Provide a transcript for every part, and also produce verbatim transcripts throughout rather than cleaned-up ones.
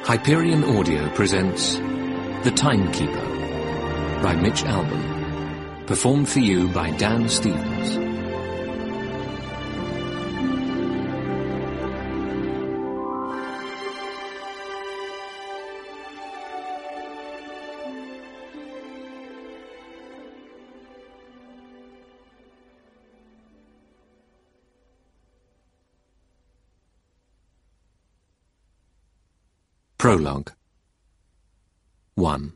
Hyperion Audio presents The Timekeeper by Mitch Albom, performed for you by Dan Stevens. Prologue. one.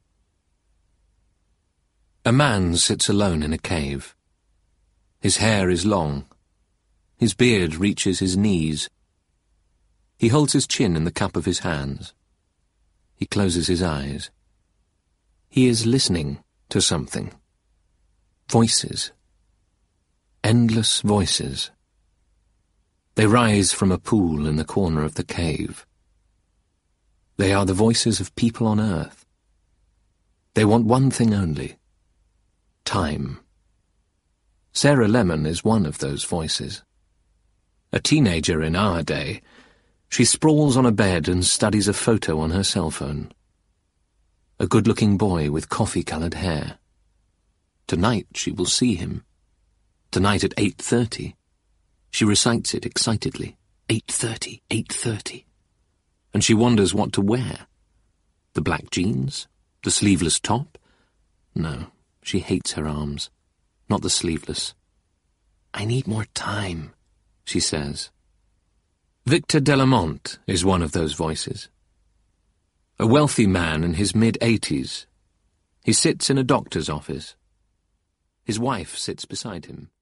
A man sits alone in a cave. His hair is long. His beard reaches his knees. He holds his chin in the cup of his hands. He closes his eyes. He is listening to something. Voices. Endless voices. They rise from a pool in the corner of the cave. They are the voices of people on Earth. They want one thing only: time. Sarah Lemon is one of those voices. A teenager in our day, she sprawls on a bed and studies a photo on her cell phone. A good-looking boy with coffee-coloured hair. Tonight she will see him. Tonight at eight thirty. She recites it excitedly. eight thirty, eight thirty. And she wonders what to wear. The black jeans? The sleeveless top? No, she hates her arms. Not the sleeveless. I need more time, she says. Victor Delamont is one of those voices. A wealthy man in his mid-eighties. He sits in a doctor's office. His wife sits beside him.